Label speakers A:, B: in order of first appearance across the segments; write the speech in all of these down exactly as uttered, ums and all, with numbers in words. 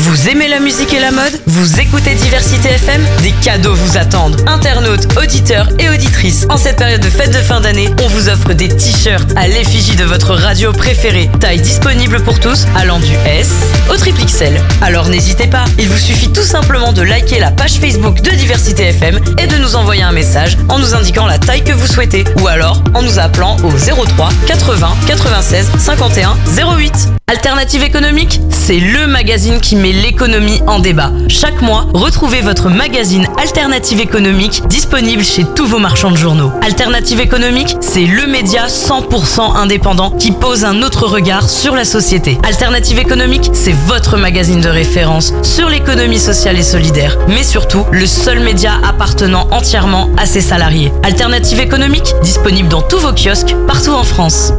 A: Vous aimez la musique et la mode? Vous écoutez Diversité F M? Des cadeaux vous attendent. Internautes, auditeurs et auditrices, en cette période de fête de fin d'année, on vous offre des t-shirts à l'effigie de votre radio préférée. Taille disponible pour tous, allant du S au triple X L. Alors n'hésitez pas, il vous suffit tout simplement de liker la page Facebook de Diversité F M et de nous envoyer un message en nous indiquant la taille que vous souhaitez, ou alors en nous appelant au zéro trois quatre-vingts quatre-vingt-seize cinquante et un zéro huit. Alternative économique, c'est le magazine qui met l'économie en débat. Chaque mois, retrouvez votre magazine Alternative économique disponible chez tous vos marchands de journaux. Alternative économique, c'est le média cent pour cent indépendant qui pose un autre regard sur la société. Alternative économique, c'est votre magazine de référence sur l'économie sociale et solidaire, mais surtout le seul média appartenant entièrement à ses salariés. Alternative économique, disponible dans tous vos kiosques partout en France.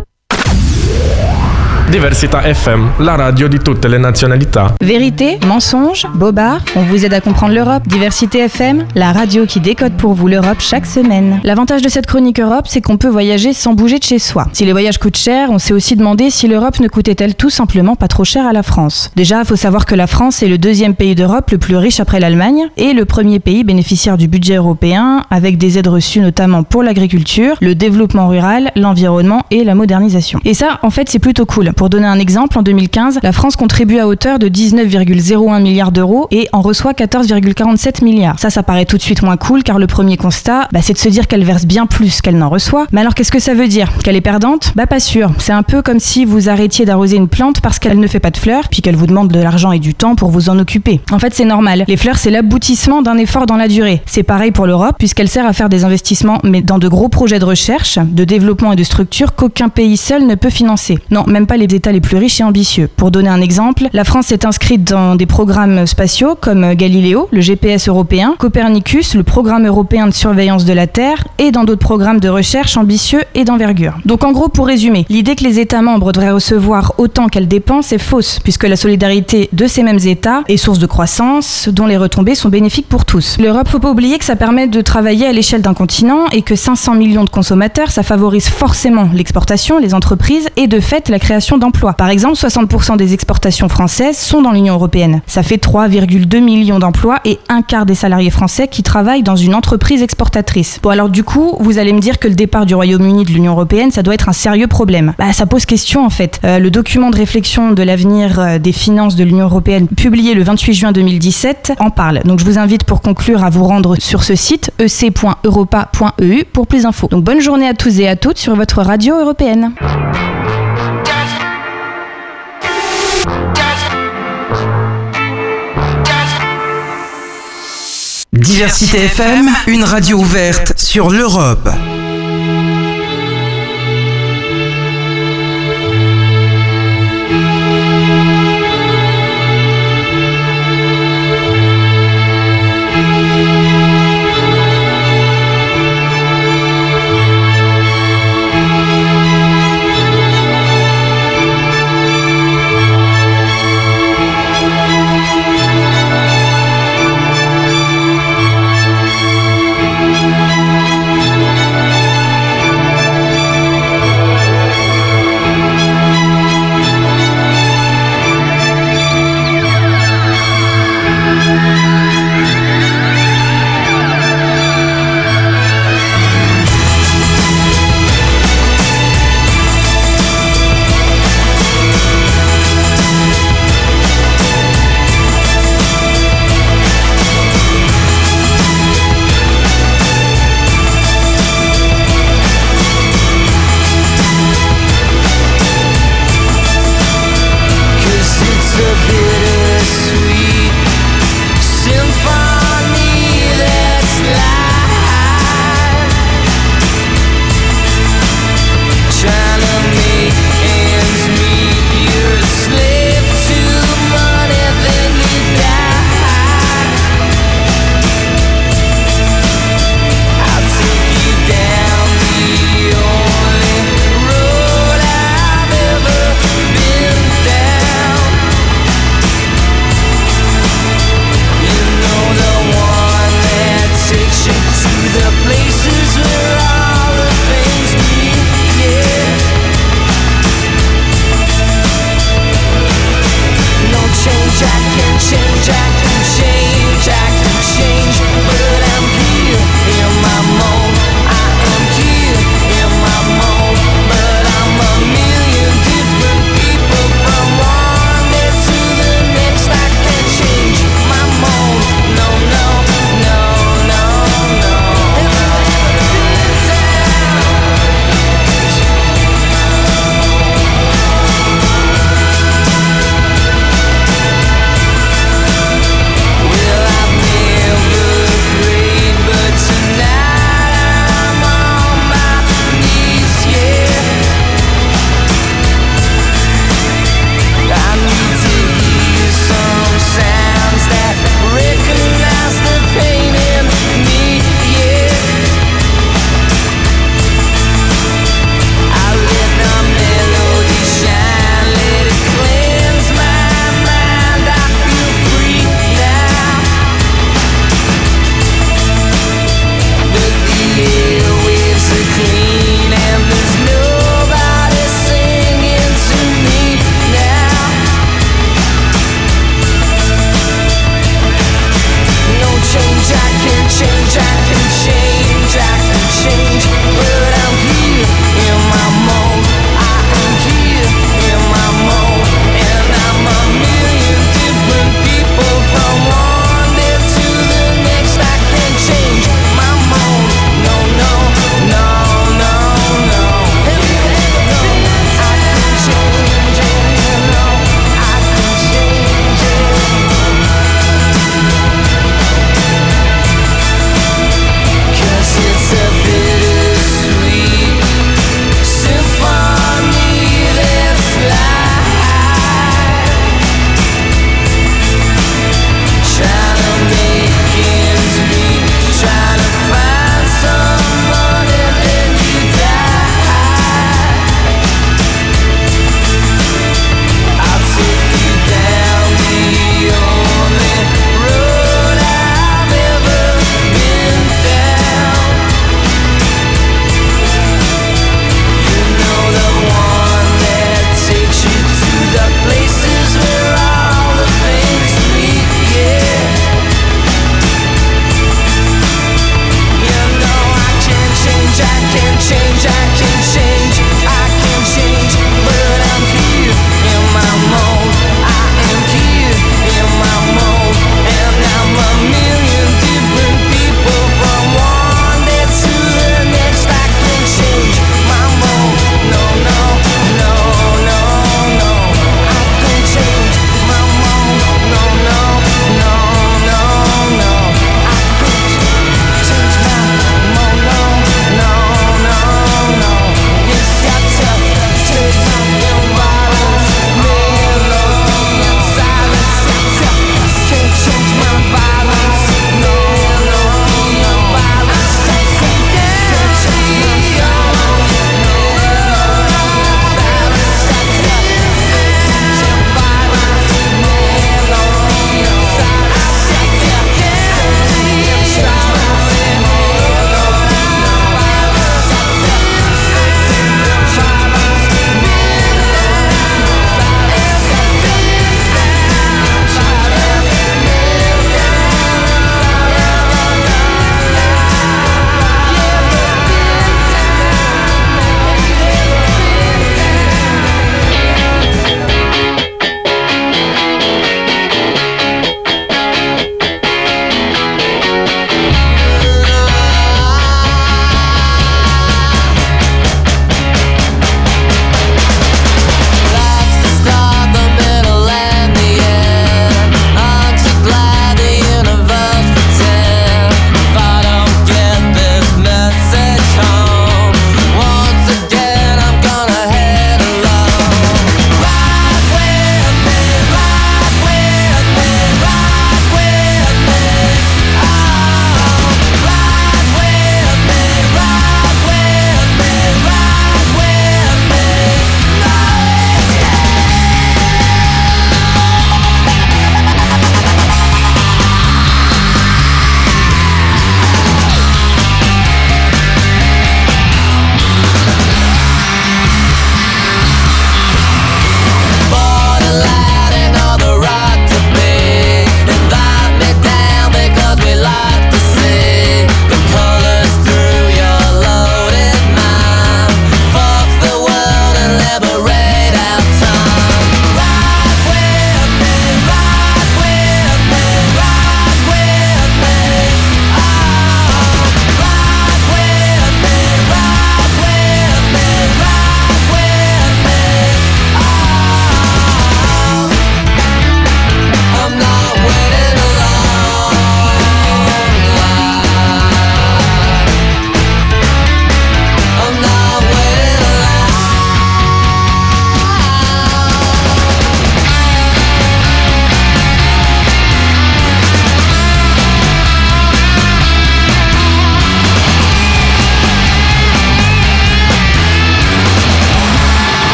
B: Diversità F M, la radio di tutte le nazionalità.
C: Vérité, mensonge, bobard, on vous aide à comprendre l'Europe. Diversité F M, la radio qui décode pour vous l'Europe chaque semaine. L'avantage de cette chronique Europe, c'est qu'on peut voyager sans bouger de chez soi. Si les voyages coûtent cher, on s'est aussi demandé si l'Europe ne coûtait-elle tout simplement pas trop cher à la France. Déjà, il faut savoir que la France est le deuxième pays d'Europe le plus riche après l'Allemagne et le premier pays bénéficiaire du budget européen, avec des aides reçues notamment pour l'agriculture, le développement rural, l'environnement et la modernisation. Et ça, en fait, c'est plutôt cool. Pour donner un exemple, en deux mille quinze, la France contribue à hauteur de dix-neuf virgule zéro un milliards d'euros et en reçoit quatorze virgule quarante-sept milliards. Ça, ça paraît tout de suite moins cool car le premier constat, bah, c'est de se dire qu'elle verse bien plus qu'elle n'en reçoit. Mais alors qu'est-ce que ça veut dire? Qu'elle est perdante? Bah pas sûr. C'est un peu comme si vous arrêtiez d'arroser une plante parce qu'elle ne fait pas de fleurs, puis qu'elle vous demande de l'argent et du temps pour vous en occuper. En fait, c'est normal. Les fleurs, c'est l'aboutissement d'un effort dans la durée. C'est pareil pour l'Europe, puisqu'elle sert à faire des investissements, mais dans de gros projets de recherche, de développement et de structure qu'aucun pays seul ne peut financer. Non, même pas les États les plus riches et ambitieux. Pour donner un exemple, la France s'est inscrite dans des programmes spatiaux comme Galileo, le G P S européen, Copernicus, le programme européen de surveillance de la Terre, et dans d'autres programmes de recherche ambitieux et d'envergure. Donc en gros, pour résumer, l'idée que les États membres devraient recevoir autant qu'elles dépensent est fausse, puisque la solidarité de ces mêmes États est source de croissance, dont les retombées sont bénéfiques pour tous. L'Europe, faut pas oublier que ça permet de travailler à l'échelle d'un continent et que cinq cents millions de consommateurs, ça favorise forcément l'exportation, les entreprises et de fait la création d'emplois. Par exemple, soixante pour cent des exportations françaises sont dans l'Union européenne. Ça fait trois virgule deux millions d'emplois et un quart des salariés français qui travaillent dans une entreprise exportatrice. Bon alors du coup, vous allez me dire que le départ du Royaume-Uni de l'Union européenne, ça doit être un sérieux problème. Bah ça pose question en fait. Euh, le document de réflexion de l'avenir euh, des finances de l'Union européenne, publié le vingt-huit juin deux mille dix-sept, en parle. Donc je vous invite pour conclure à vous rendre sur ce site e c point europa point e u pour plus d'infos. Donc bonne journée à tous et à toutes sur votre radio européenne.
D: Diversité F M, une radio ouverte sur l'Europe.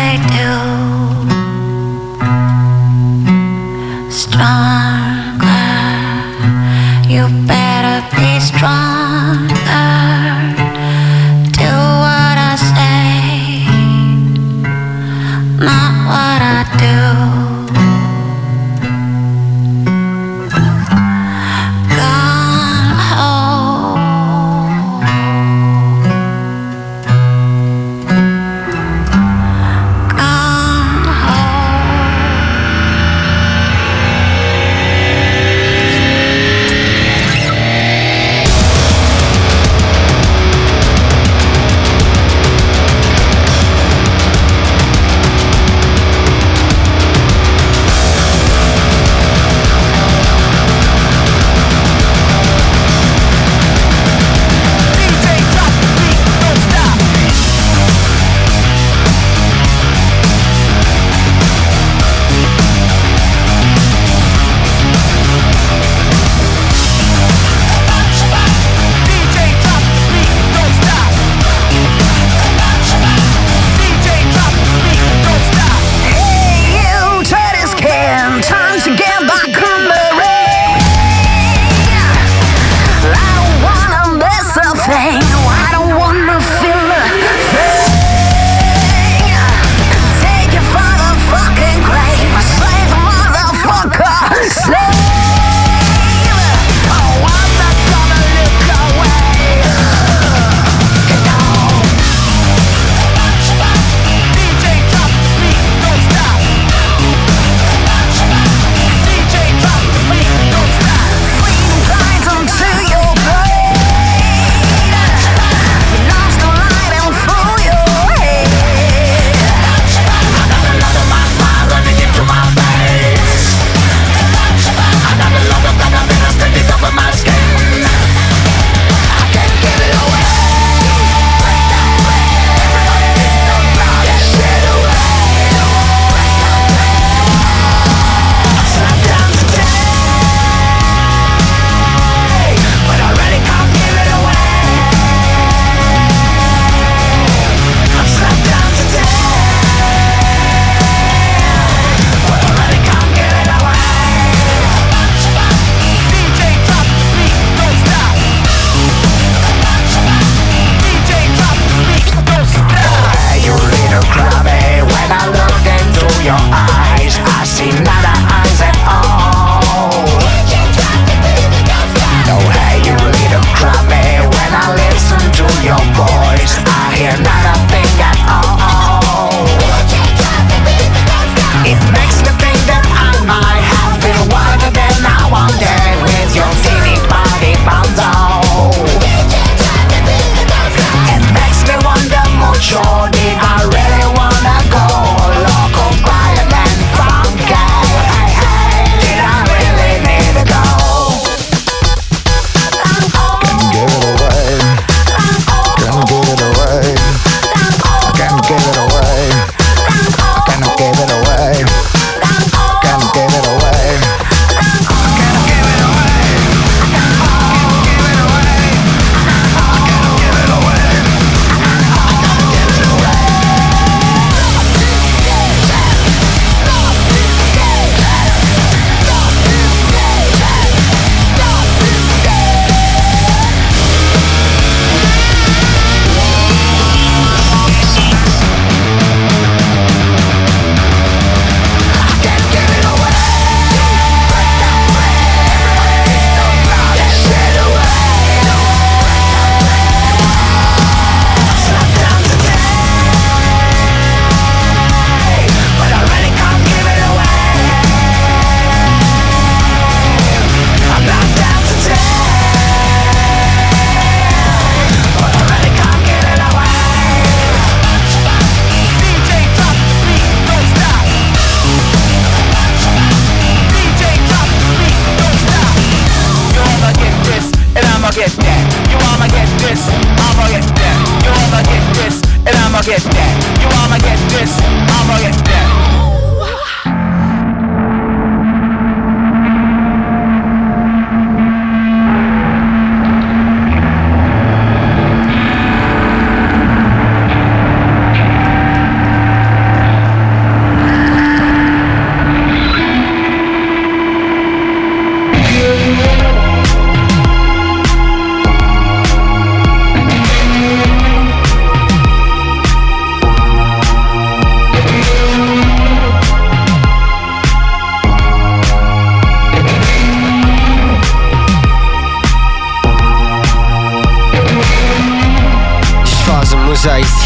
E: they do. Stronger, you better be stronger. Do what I say, not what I do.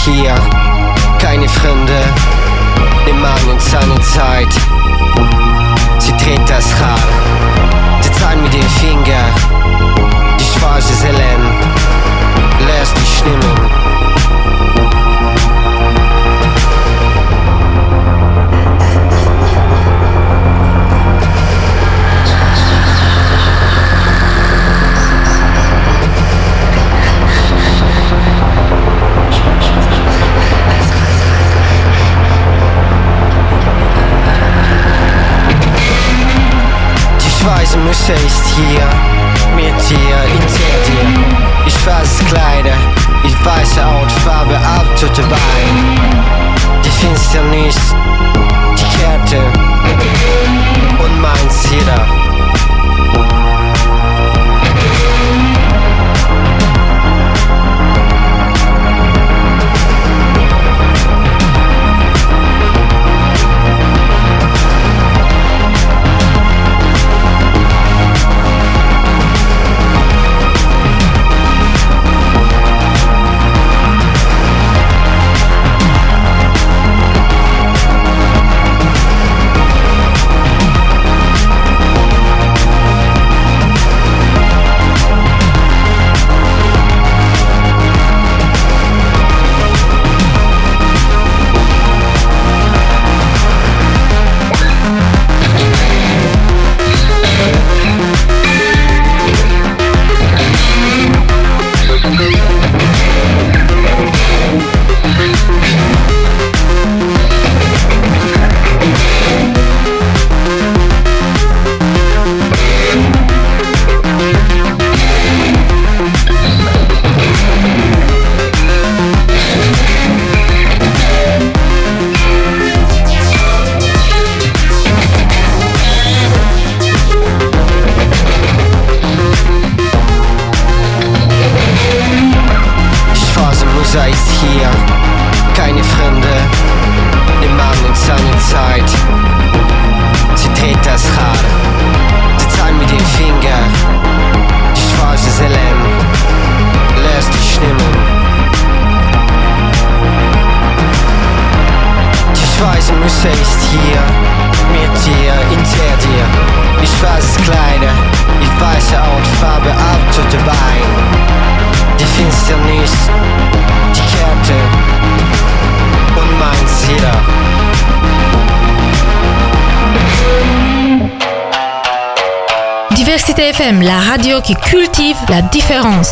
F: hier, keine Freunde, der Mann in seiner Zeit. Sie dreht das Rad, sie zeigt mit dem Finger, die schwarze Selen, lässt dich schlimmen. Weiße Musse ist hier, mit dir, hinter dir. Ich weiß Kleider, ich weiße Hautfarbe, Auto dabei. Die Finsternis, die Kette und mein Zither.
G: Diversité F M, la radio qui cultive la différence.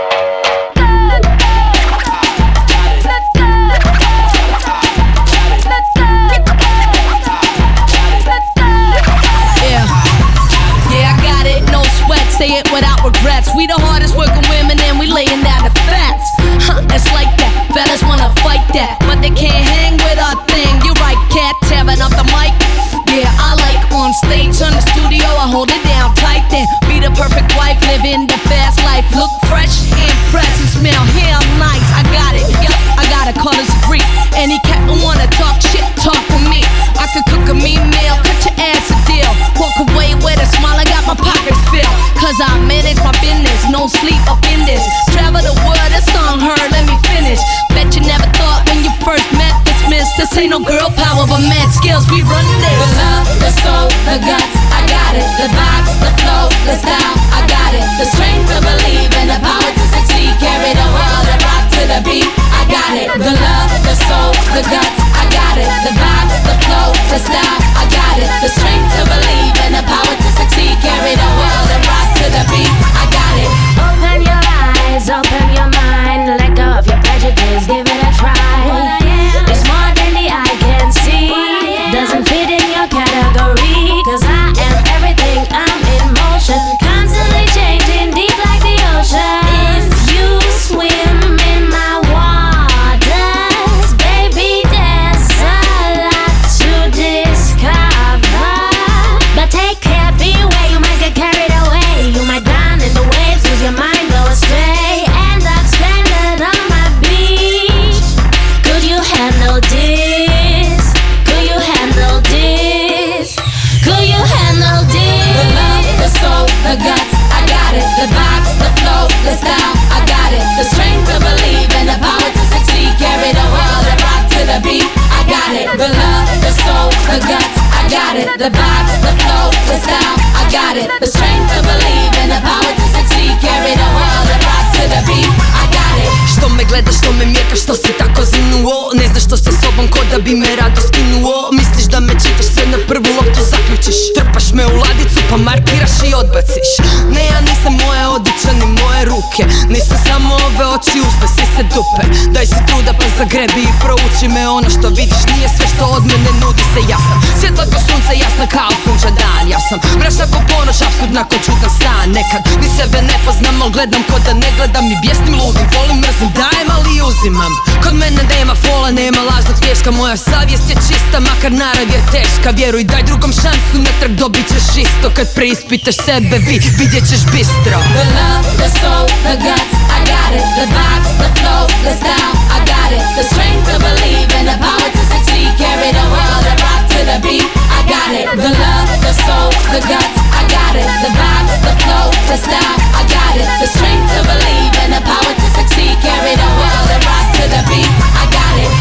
H: Say it without regrets. We the hardest working women and we laying down the facts. Huh, it's like that. Fellas wanna fight that, but they can't hang with our thing. You right, cat, tearing up the mic. Yeah, I like on stage, on the studio, I hold it down tight. Then be the perfect wife, living the fast life. Look fresh, impress, and smell hell nice. I got it, yup, I got a college degree. Any cat who wanna talk shit, talk with me. I could cook a mean meal, cut your ass a deal. Walk away with a smile, I got my pockets filled. Cause I manage my business, no sleep up in this. Travel the world, a song heard, let me finish. Bet you never thought when you first met this miss. This ain't no girl power, but mad skills, we run this.
I: The love, the soul, the guts, I got it. The vibes, the flow, the style, I got it. The strength to believe and the power to succeed. Carry the world and rock to the beat, I got it. The love, the soul, the guts, I got it. The vibes, the flow, the style, I got it. The strength to believe and the power to succeed. Carry the world and rock to the beat, I got it.
E: Open your eyes, open your mind. Let go of your prejudice, give it a try. It's more than the eye can see. Doesn't fit in your category. Cause I am everything, I'm in motion. Constantly changing, deep like the ocean. If you swim in my waters, baby, there's a lot to discover. But take care, beware, you might get carried away. You might drown in the waves, lose your mind, go astray. End up stranded on my beach. Could you handle this? Could you handle this? Could you handle this?
I: The love, the soul, the guts, I got it. The vibes, the flow, the style, I got it. The strength to believe and the power to succeed.
H: sea, carry the world and rock to the beat. I got it, the love, the soul, the guts. I got it, the vibes, the flow, the style. I got it, the strength to believe and the power to succeed. Carry the world and rock to the beat. I got it.
J: Što me gledaš, što me mjekaš, što si tako zinuo. Ne znaš što sa sobom, ko da bi me rado skinuo. Misliš da me čitaš, sve na prvu loptu zaključiš. Trpaš me u ladicu pa markiraš i odbaciš. Ne, ja nisam moje odličja ni moje ruke. Nisam samo ove oči, usta, si se dupe. Daj si truda pa zagrebi i prouči me. Ono što vidiš nije sve što od mene nudi se. Ja sam svjetla ko sunce, jasna kao sunčan dan. Ja sam mračna ko ponoć, apsurdna ko čudan san. Nekad ni sebe ne poznam, al gledam ko da ne gledam. I bijesnim, ludim, volim, mrzim, dajem, ali i uzimam. Kod mene nema fola, nema lažnog smješka. Moja savjest je čista, makar narav je teška. Vjeruj, daj drugom šansu, natrag dobit ćeš isto. Kad preispitaš sebe, vi vidjet ćeš bistro.
H: The love, the soul, the guts, I got it. The vibes, the flow, the style, I got it. The strength to believe and the power to succeed. Carry the world and rock to the beat. I got it. The love, the soul, the guts, I got it. The vibes, the flow, the style, I got it. The strength to believe and the power to succeed. Carry the world and rock to the beat. I got it.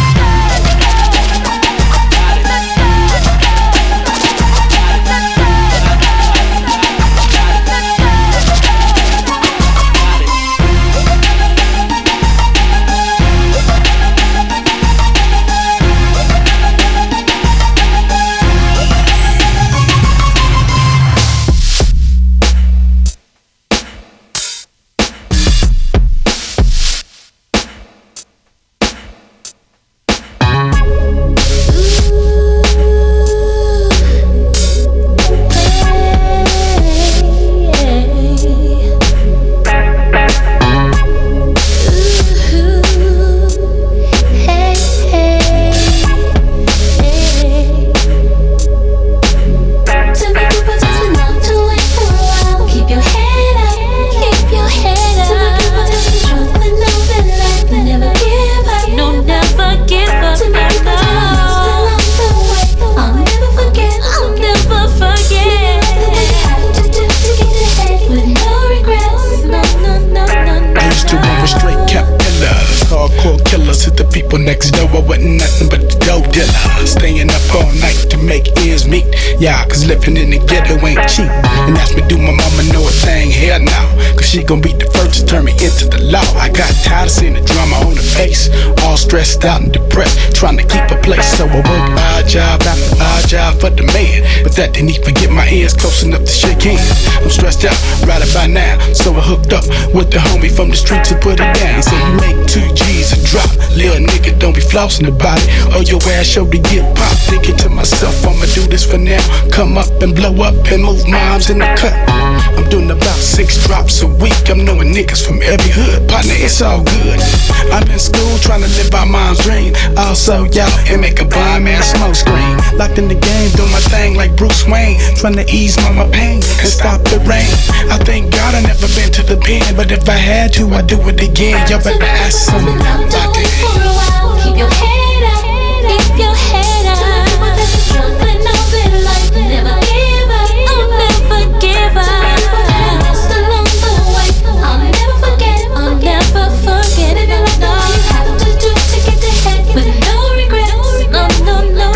K: Yeah, cause living in the ghetto ain't cheap. And ask me, do my mama know a thing? Hell no, cause she gon' be the first to turn me into the law. I got tired of seeing the drama on the face, all stressed out and depressed, trying to keep a place. So I work odd job after odd job for the man, but that didn't even get my ears close enough to shake hands. I'm stressed out right about now, so I hooked up with the homie from the streets to put it down. He said you make two G's a drop, little nigga don't be flossing about it, or your ass show to get popped. Thinking to myself, I'ma do this for now, come up and blow up and move moms in the cut. I'm doing about six drops a week. I'm knowing niggas from every hood. Partner, it's all good. I'm in school trying to live out mom's dream. Also, y'all, and make a blind man smoke screen. Locked in the game, doing my thing like Bruce Wayne, trying to ease mama pain and stop the rain. I thank God I never been to the pen, but if I had to, I'd do it again. Y'all better ask someone about that.
H: Keep your head up, keep your head up. Struggling all their life, never give up. I'll never give up. Lost along the way, I'll never forget. I'll never forget. Living like all you have to do to get ahead with no regrets, no, no, no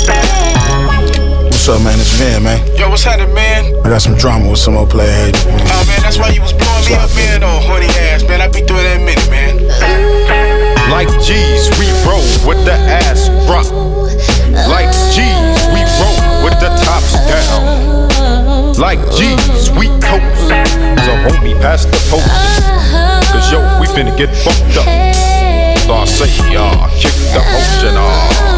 H: regrets.
K: What's up, man? It's Vin, man.
L: Yo, what's happening, man?
K: I got some drama with some old player haters, man.
L: Oh, man, that's why you was blowing me up, man. Oh, horny ass, man. I be through that minute, man.
M: Like G's, we roll with the ass drop. Like G's, we roll with the tops down. Like G's, we coast. So homie, pass the post. Cause yo, we finna get fucked up. So I say, y'all, kick the ocean off.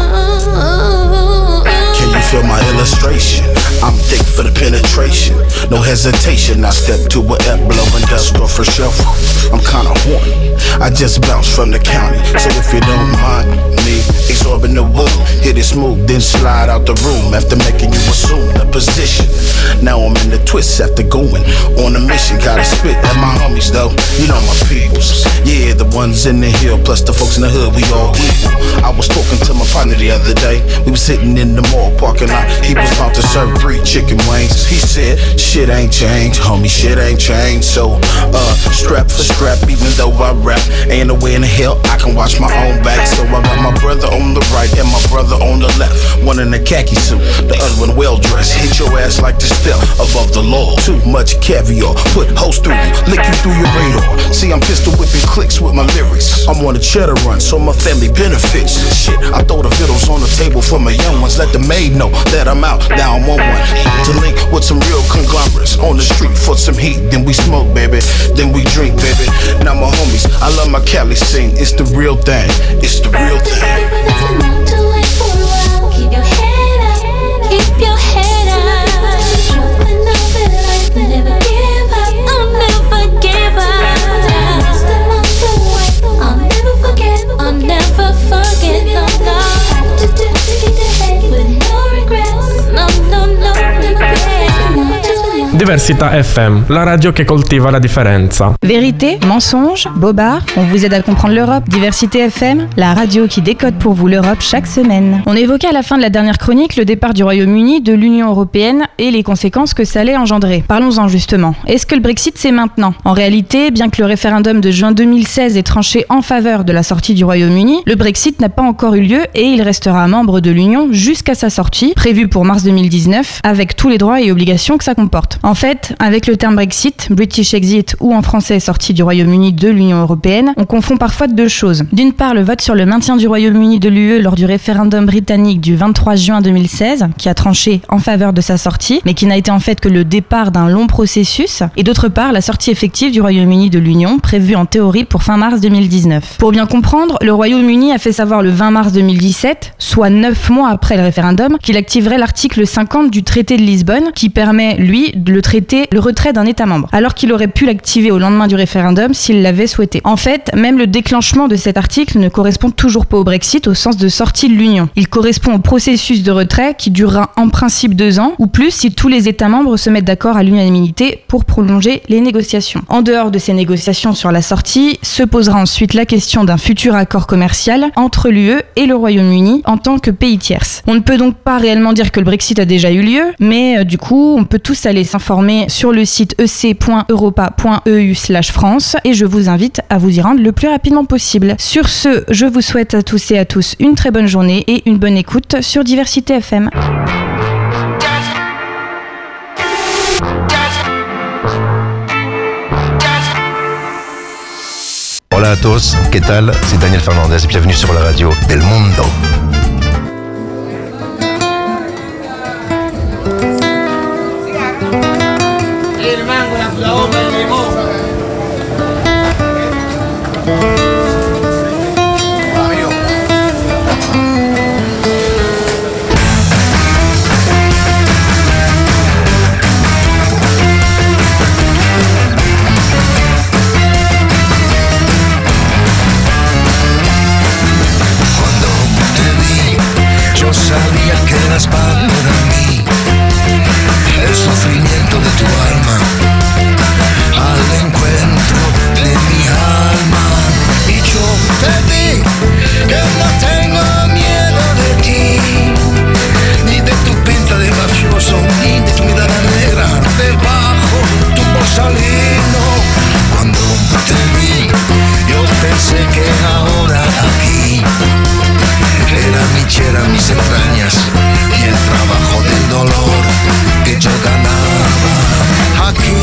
K: Can you feel my illustration? I'm thick for the penetration. No hesitation, I step to a F blowing dust off for shelf. I'm kinda horny, I just bounced from the county. So if you don't mind me absorbing the womb, hit it smooth, then slide out the room. After making you assume the position, now I'm in the twist after going on a mission. Gotta spit at my homies though, you know my peoples. Yeah, the ones in the hill, plus the folks in the hood, we all equal. I was talking to my partner the other day. We was sitting in the mall parking lot. He was about to serve three chicken wings. He said, shit, shit ain't changed, homie, shit ain't changed. So, uh, strap for strap, even though I rap, ain't no way in hell I can watch my own back. So I got my brother on the right and my brother on the left. One in a khaki suit, the other one well dressed. Hit your ass like the step above the law. Too much caviar, put hoes through you, lick you through your radar. See, I'm pistol whipping clicks with my lyrics. I'm on a cheddar run, so my family benefits. Shit, I throw the vittles on the table for my young ones. Let the maid know that I'm out, now I'm on one. To link with some real conglomerates on the street for some heat. Then we smoke, baby, then we drink, baby. Now my homies, I love my Cali scene. It's the real thing, it's the real thing.
E: Keep your head up, keep your head up. Never give up, I'll never give up. I'll never forget, I'll never forget, no, no. To do to get ahead with no regrets, no, no, no regrets.
B: Diversità F M, la radio che coltiva la differenza.
C: Vérité, mensonge, bobard, on vous aide à comprendre l'Europe. Diversité F M, la radio qui décode pour vous l'Europe chaque semaine. On évoquait à la fin de la dernière chronique le départ du Royaume-Uni de l'Union Européenne et les conséquences que ça allait engendrer. Parlons-en justement. Est-ce que le Brexit c'est maintenant ? En réalité, bien que le référendum de juin deux mille seize ait tranché en faveur de la sortie du Royaume-Uni, le Brexit n'a pas encore eu lieu et il restera membre de l'Union jusqu'à sa sortie, prévue pour mars deux mille dix-neuf, avec tous les droits et obligations que ça comporte. En fait, avec le terme Brexit, British Exit ou en français sortie du Royaume-Uni de l'Union Européenne, on confond parfois deux choses. D'une part, le vote sur le maintien du Royaume-Uni de l'U E lors du référendum britannique du vingt-trois juin deux mille seize, qui a tranché en faveur de sa sortie, mais qui n'a été en fait que le départ d'un long processus. Et d'autre part, la sortie effective du Royaume-Uni de l'Union, prévue en théorie pour fin mars deux mille dix-neuf. Pour bien comprendre, le Royaume-Uni a fait savoir le vingt mars deux mille dix-sept, soit neuf mois après le référendum, qu'il activerait l'article cinquante du traité de Lisbonne, qui permet, lui, de le traiter le retrait d'un État membre, alors qu'il aurait pu l'activer au lendemain du référendum s'il l'avait souhaité. En fait, même le déclenchement de cet article ne correspond toujours pas au Brexit au sens de sortie de l'Union. Il correspond au processus de retrait qui durera en principe deux ans, ou plus si tous les États membres se mettent d'accord à l'unanimité pour prolonger les négociations. En dehors de ces négociations sur la sortie, se posera ensuite la question d'un futur accord commercial entre l'U E et le Royaume-Uni en tant que pays tierce. On ne peut donc pas réellement dire que le Brexit a déjà eu lieu, mais euh, du coup, on peut tous aller s'informer sur le site e c point europa point e u slash France et je vous invite à vous y rendre le plus rapidement possible. Sur ce, je vous souhaite à tous et à tous une très bonne journée et une bonne écoute sur Diversité F M.
N: Hola a todos, ¿qué tal? C'est Daniel Fernandez, bienvenue sur la radio del mundo.
O: El mango, la flauta, el limón.
P: Cuando te vi, yo sabía que eras para mí. El sufrimiento de tu alma, al encuentro de mi alma. Y yo te di que no tengo miedo de ti, ni de tu pinta de mafioso, ni de tu mirada negra debajo tu bozalino. Cuando te vi, yo pensé que ahora aquí era mi chera, mis entrañas y el trabajo del dolor que yo ganaba. Aquí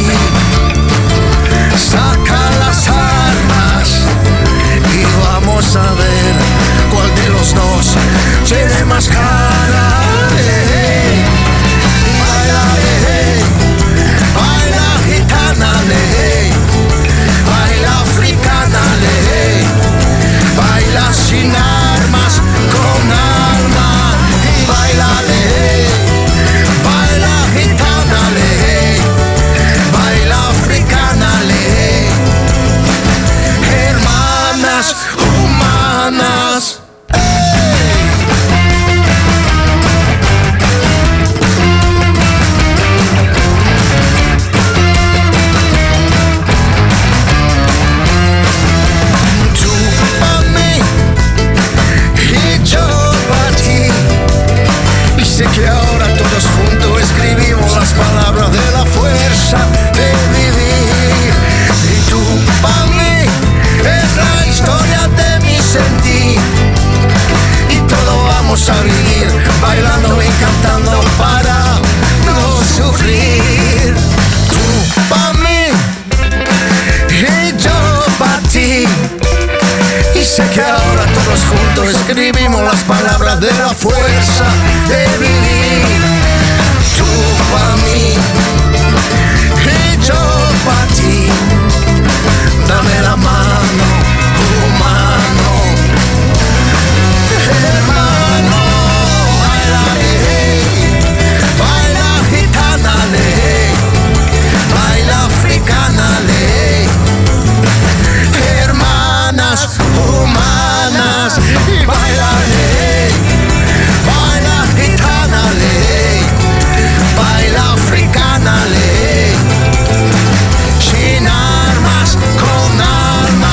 P: saca las armas y vamos a ver cuál de los dos tiene más cara. Eh, baila, eh, baila gitana, eh, baila africana, eh, baila sin armas, con alma y baila, eh, baila gitana, eh, baila africana, eh, hermanas humanas. Tú pa' mí y yo pa' ti. Y sé que ahora todos juntos escribimos las palabras de la fuerza. vamos a vivir bailando y cantando para no sufrir. Tú pa' mí y yo pa' ti. Y sé que ahora todos juntos escribimos las palabras de la fuerza de vivir. Tú pa' mí y yo pa' ti. Dame la mano, humano, hermano. Baila, eh, baila gitana, eh, baila africana, eh. Hermanas humanas y baila, eh, baila gitana, eh, baila africana, eh. Sin armas, con alma.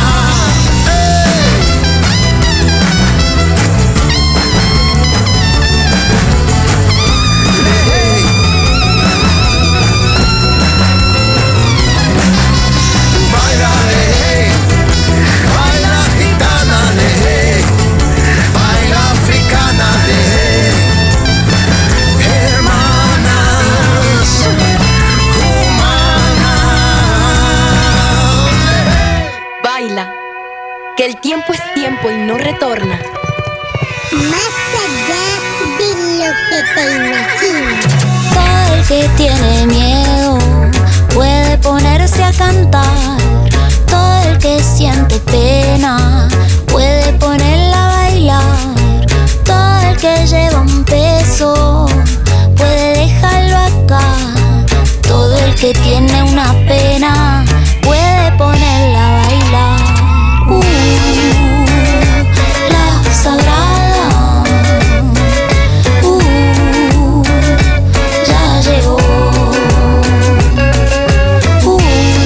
Q: Que el tiempo es tiempo y no retorna.
R: Más allá de lo que te imaginas. Todo el que tiene miedo puede ponerse a cantar. Todo el que siente pena puede ponerla a bailar. Todo el que lleva un peso puede dejarlo acá. Todo el que tiene una pena puede ponerla a bailar. Uh, la sagrada, uh, ya llegó. Uh,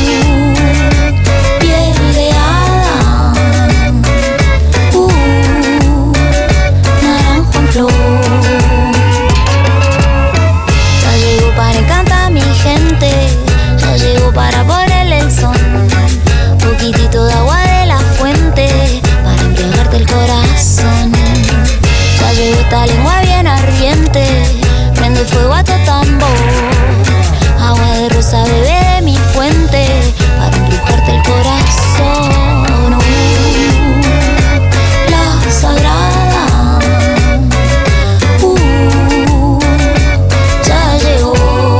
R: piel de hada, uh, naranjo en flor. Ya llegó para encantar a mi gente, ya llegó para ponerle el son. Poquitito de agua de la fuente para embriagarte el corazón. Ya llegó esta lengua bien ardiente, prende fuego a tu tambor. Agua de rosa bebé de mi fuente para embrujarte el corazón. Uh, la sagrada, uh, ya llegó.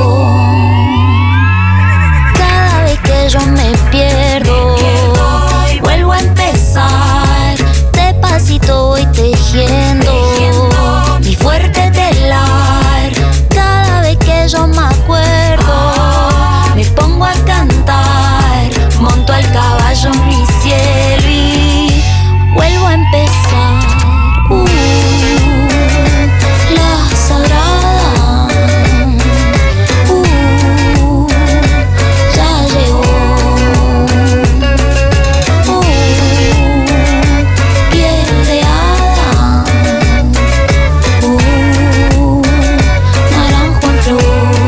R: Cada vez que yo me pierdo, vuelvo a empezar, despacito voy tejiendo mi fuerte telar. Cada vez que yo me acuerdo, me pongo a cantar, monto al caballo en mi cielo y vuelvo a empezar. Uh, la sagrada, uh, ya llegó. Piel de hada, uh, naranjo en flor.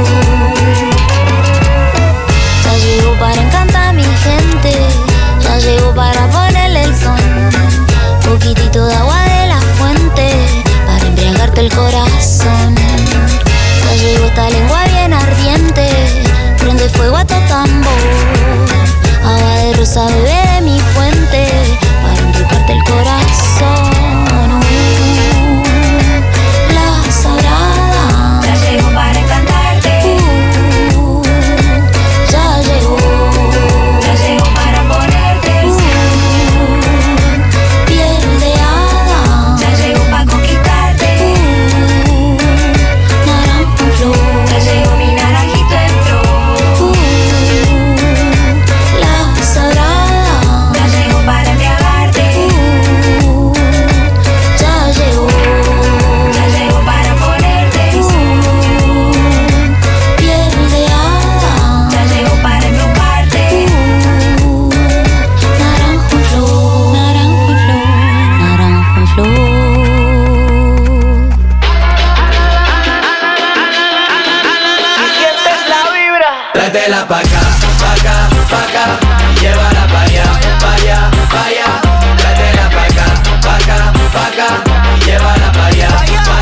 R: Ya llegó para encantar a mi gente, ya llegó para ponerle el son. Poquitito de agua de la fuente para embriagarte el corazón. Ya llegó esta lengua bien ardiente, prende fuego a tu tambor. Agua de rosa bebé de mi fuente para embrujarte el corazón. Uh, la sagrada, ya llegó para encantarte. Uh, ya llegó, ya llegó para ponerte. Uh, piel de hada, ya llegó para conquistarte. Uh, naranjo en flor, ya llegó mi naranjito en flor. Uh, la sagrada, ya llegó para embriagarte. Uh, ya llegó, ya llegó para ponerte. Uh, piel de hada, ya llegó para embrujarte. Uh, naranjo en flor, naranjo en flor, naranjo en flor.
S: Tráetela pa' acá, pa' acá, pa' acá, llévala pa' allá, pa' allá, pa' allá. Tráetela pa' acá, pa' acá, pa' acá, llévala pa' allá, pa'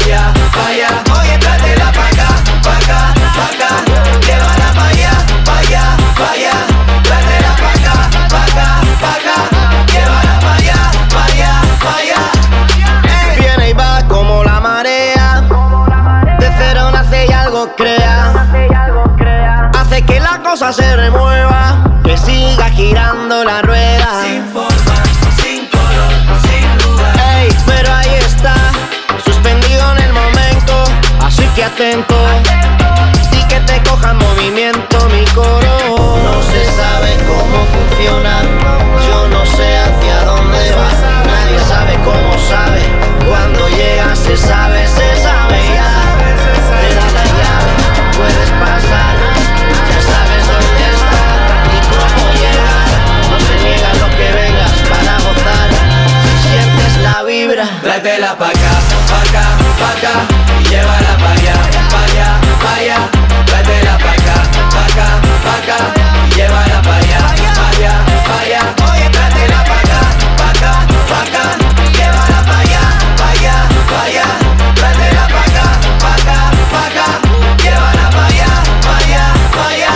F: algo crea, hace que la cosa se remueva, que siga girando la rueda.
S: Sin forma, sin color, sin lugar.
F: Ey, pero ahí está, suspendido en el momento, así que atento, y que te coja en movimiento mi coro. No se sabe cómo funciona, yo no sé hacia dónde va, nadie sabe cómo sabe, cuando llega se sabe, se sabe ya. Te da la llave, puedes pasar, ya sabes dónde está y cómo llegar, no se niega lo que vengas para gozar, si sientes la vibra,
S: tráetela pa' acá, pa' acá, pa' acá, y llévala pa' allá, pa' allá, pa' allá. Tráetela pa' acá, pa' acá, pa' acá, y llévala pa' allá, pa' allá, pa' allá. Tráetela pa' acá, pa' acá, pa' acá, y llévala pa' allá, pa' allá, pa' allá. Tráetela pa' acá, pa' acá, pa' acá, llévala pa' allá, pa' allá, pa' allá.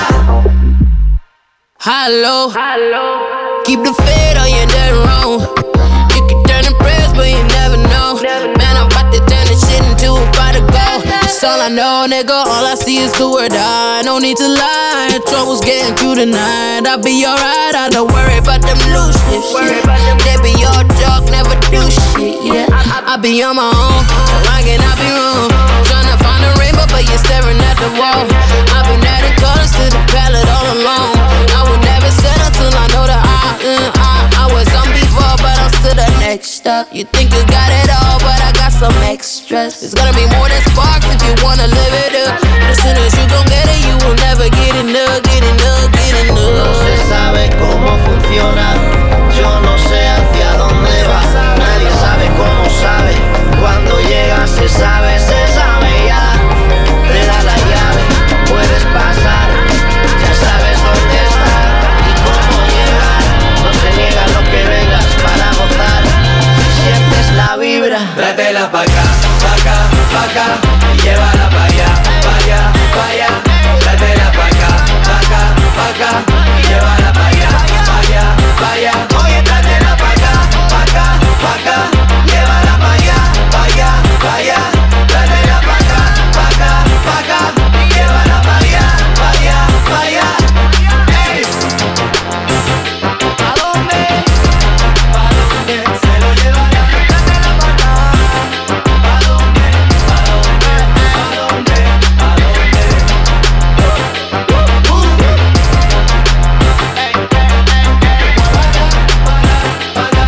H: Hello, keep the faith or you're dead wrong. You can turn and press, but you never know. Man, I'm about to turn this shit into a pot of gold. That's all I know, nigga. All I see is do or die. No need to lie. Trouble's getting through the night. I'll be alright. I don't worry about them loose lips. They be all talk, never do shit. Yeah, I, I be on my own. So why can I be wrong? Tryna find a rainbow, but you're staring at the wall. I've been adding colors to the palette all along. I would never settle till I know that I, uh, I, I was on before, but I'm still the next stop. You think you got it all, but I got some extras. It's gonna be more than sparks if you wanna live it up. But as soon as you gon' get it, you will never get enough, get enough, get enough.
F: no se sabe cómo funciona, yo no sé hacia dónde va, nadie sabe cómo sabe, cuando llega se sabe, se sabe ya. Te da la llave, puedes pasar, ya sabes dónde está y cómo llegar, no se niega lo que vengas para gozar, si sientes la vibra,
S: tráetela pa' acá, pa' acá, pa' acá, y llévala pa' allá, pa' allá, pa' allá. Tráetela pa' acá, pa' acá, pa' acá, y llévala pa' allá, pa' allá, pa' allá. Oye, tráetela pa' acá, pa' acá, pa' acá, llévala pa' allá, pa' allá, pa' allá. Tráetela pa' acá, pa' acá, pa' acá, y llévala pa' allá, pa' allá, pa' allá. Ey. ¿A dónde? ¿A dónde se lo llevará? Tráetela pa' acá. ¿A dónde? ¿A dónde? ¿A dónde? ¿A dónde? Uh, uh. Ey, ey, ey, ey. Para, para, para,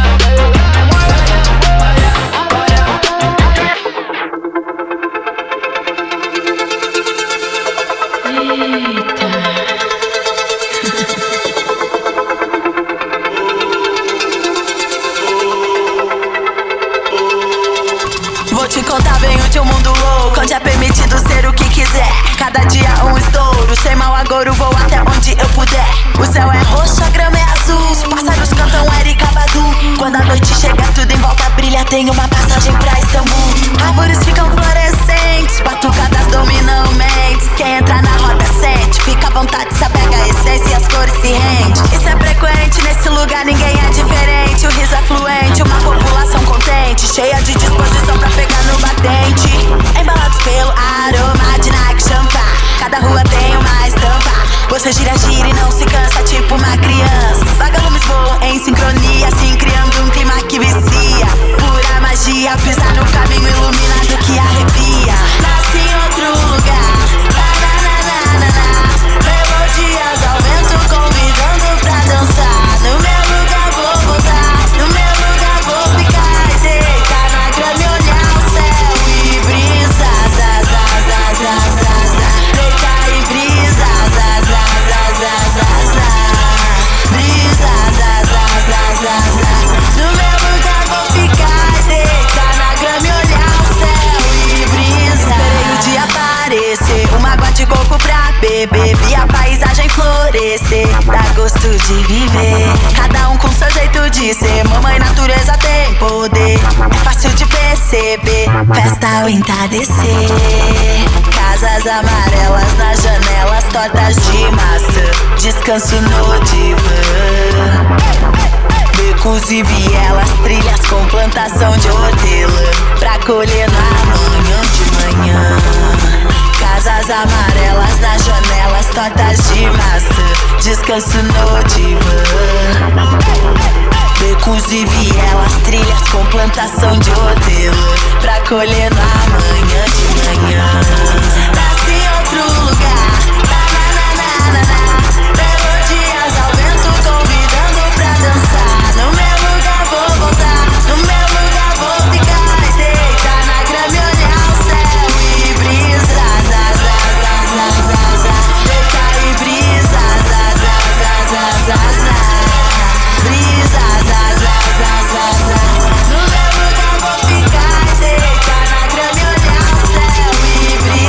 T: Vou te contar, venho de um mundo louco, onde é permitido ser o que quiser. Cada dia um estouro, sem mal agouro, vou até onde eu puder. O céu é roxo, a grama é azul, os pássaros cantam Erika Badu. Quando a noite chega, tudo em volta brilha, tem uma passagem pra Istambul. Árvores ficam florescentes, batucadas dominam mentes. Quem entra na roda sente, fica à vontade, se apega a essência e as cores se rende. Isso é frequente, nesse lugar ninguém é diferente. O riso é fluente, uma população contente, cheia de disposição pra pegar no batente. Embalados pelo aroma de Nike Champa, cada rua tem uma estampa. Você gira, gira e não se cansa, tipo uma criança. Vagalumes voam em sincronia, assim criando um clima que vicia. Pura magia, pisar no caminho iluminado que arrepia. Nasci em outro lugar, na na na na na na. Melodias ao vento convidando pra dançar. No meu lugar vou voltar, no meu lugar vou ficar e deitar na grama e olhar o céu e brisa, za za za za za za. Deitar e brisa, za za za za za za. Brisa, za za za za za. No meu lugar vou ficar e deitar na grama e olhar o céu e brisa. Esperei o dia aparecer, uma água de coco pra beber, vi a paisagem florescer, dá gosto de viver. Cada um com seu jeito de ser, mamãe natureza tem poder, é fácil de perceber. Festa ao entardecer, casas amarelas nas janelas, tortas de maçã, descanso no divã. Becos e vielas, trilhas com plantação de hortelã, pra colher no amanhã de manhã. Casas Flores amarelas nas janelas, tortas de maçã, descanso no divã. Becos e vielas, trilhas com plantação de hortelã, pra colher na manhã de manhã. Nasci em outro lugar, na na na na na, melodias ao vento convidando pra dançar. No meu lugar vou voltar, no meu lugar vou ficar e deitar na grama e olhar o céu e brisa, za za za za za za, deitar e brisa, za za za za za za, brisa, za za za za za. No meu lugar vou ficar e deitar na grama e olhar o céu e brisa.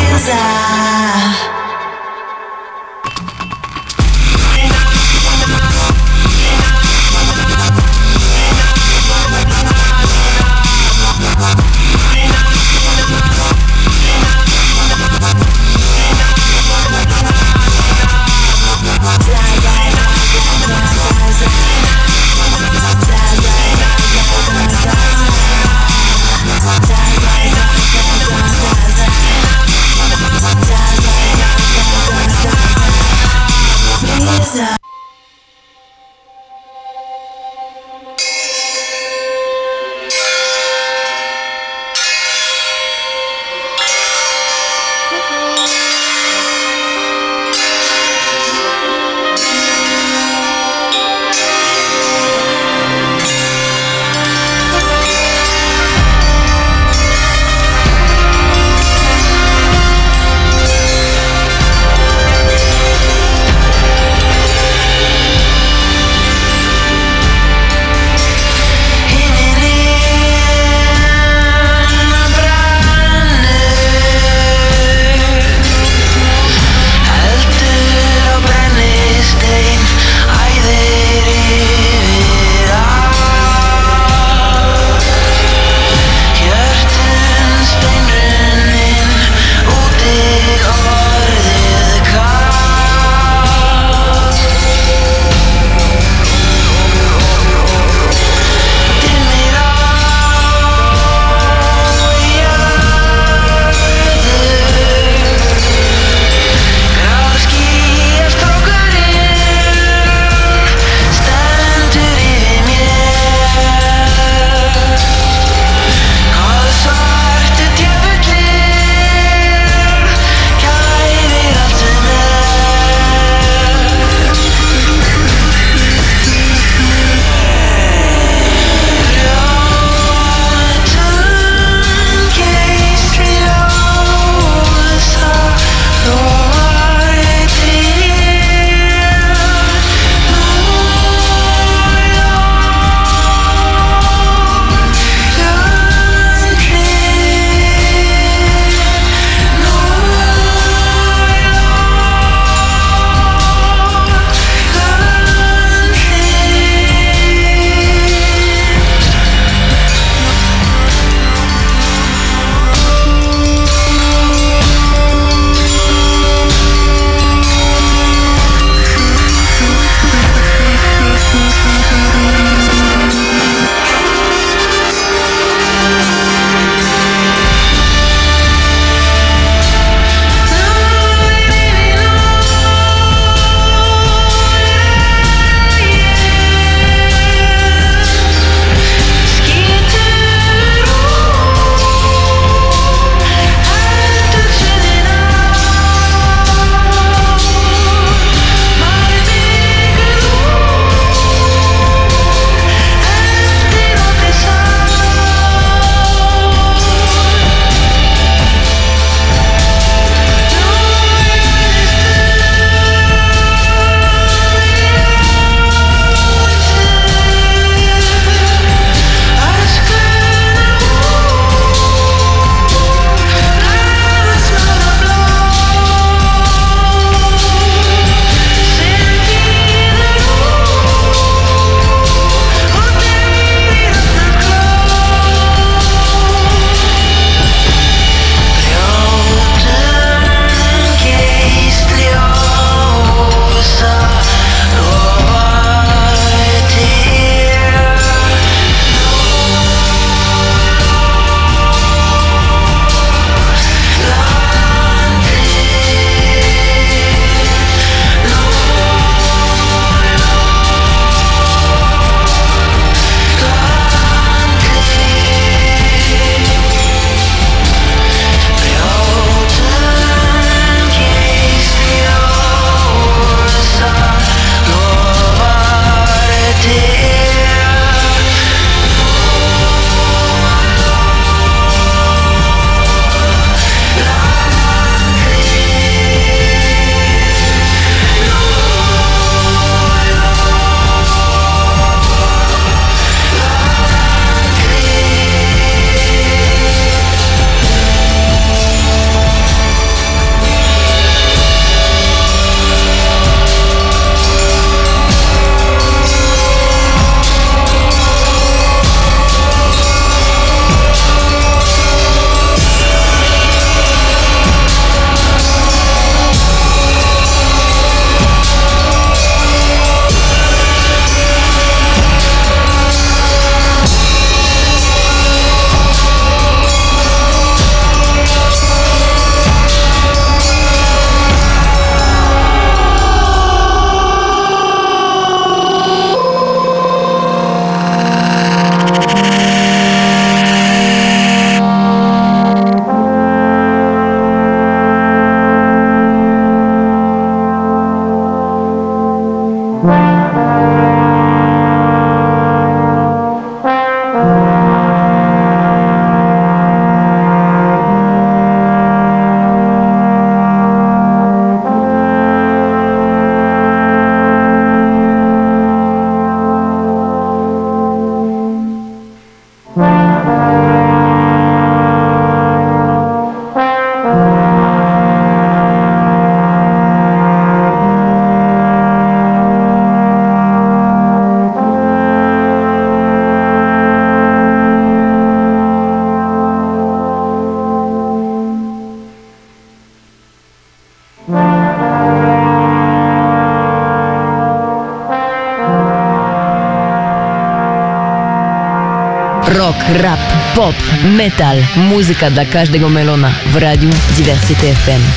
A: Rock, rap, pop, metal, muzyka dla każdego melona w Radiu Diversity F M.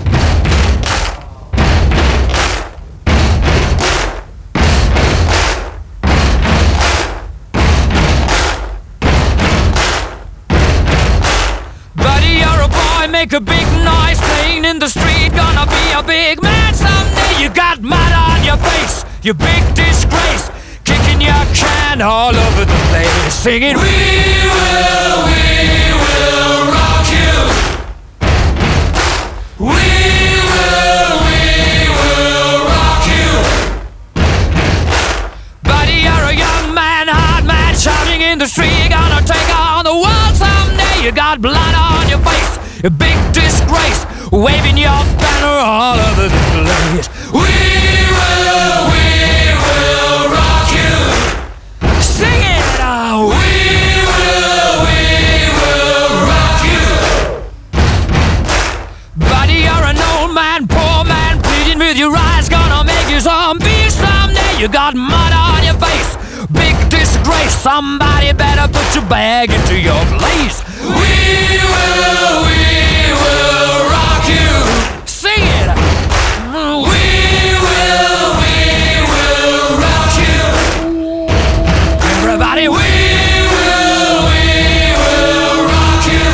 U: Make a big noise playing in the street. Gonna be a big man someday. You got mud on your face, you big disgrace. Kicking your can all over the place, singing we will, we will rock you. We will, we will rock you. Buddy, you're a young man, hard man, shouting in the street. Gonna take on the world someday. You got blood on your face, a big disgrace, waving your banner all over the place. We will, we will rock you. Sing it out. We will, we will rock you. Buddy, you're an old man, poor man, pleading with your eyes. Gonna make you zombie someday. You got mud on your face, big disgrace. Somebody better put your bag into your place. We will, we will rock you. Sing it. We will, we will rock you. Everybody, we will, we will rock you.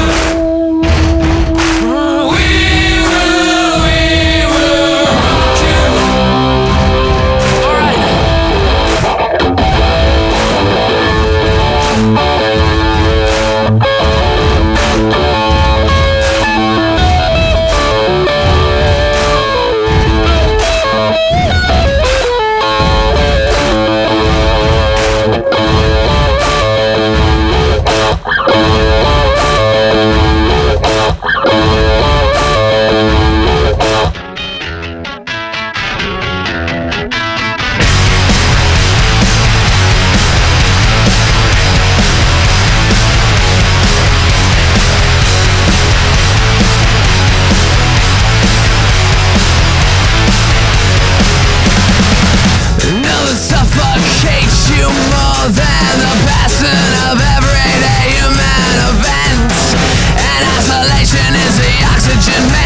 U: We will, we will rock you. All right. Oxygen man.